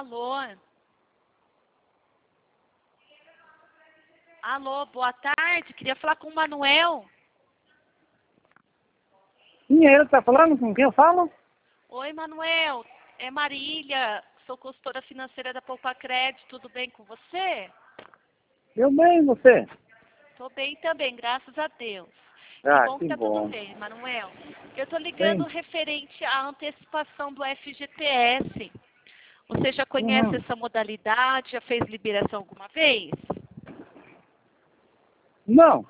Alô? Alô, boa tarde. Queria falar com o Manuel. Sim, ele está falando com quem eu falo? Oi, Manuel. É Marília. Sou consultora financeira da Poupa Crédito. Tudo bem com você? Eu bem, você? Tô bem também, graças a Deus. Que Ah, bom que que tá tudo bom. bem, Manuel. Eu tô ligando Sim. referente à antecipação do FGTS. Você já conhece Uhum. essa modalidade? Já fez liberação alguma vez? Não.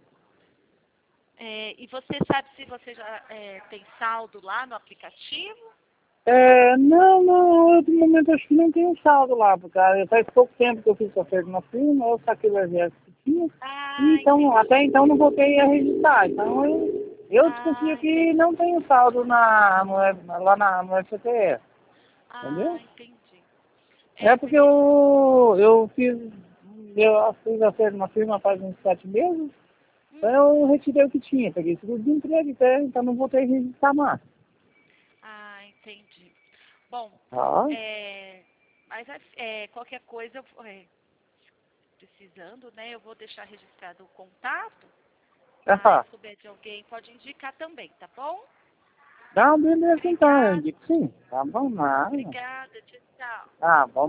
E você sabe se você já tem saldo lá no aplicativo? Não, eu, no momento acho que não tenho saldo lá, porque faz pouco tempo que eu fiz essa feira na firma, eu saquei o exército que tinha, Ah, e então, até entendi. então não voltei a registrar. Então eu desconfio Ah, que entendi. não tenho saldo no FTS, Ah, entendeu? entendi. É porque Porque... eu fiz a feira na firma faz uns 7 meses. Então Hum, eu retirei o que tinha, peguei seguro de emprego, então não voltei a registrar mais. entendi. Bom, Tá? mas qualquer coisa, precisando, né, eu vou deixar registrado o contato. Aí, Ah, se souber de alguém, pode indicar também, tá bom? dá um beleza então, eu Obrigada, digo sim. Tá bom, nada. obrigada, tchau, tchau. Tá bom.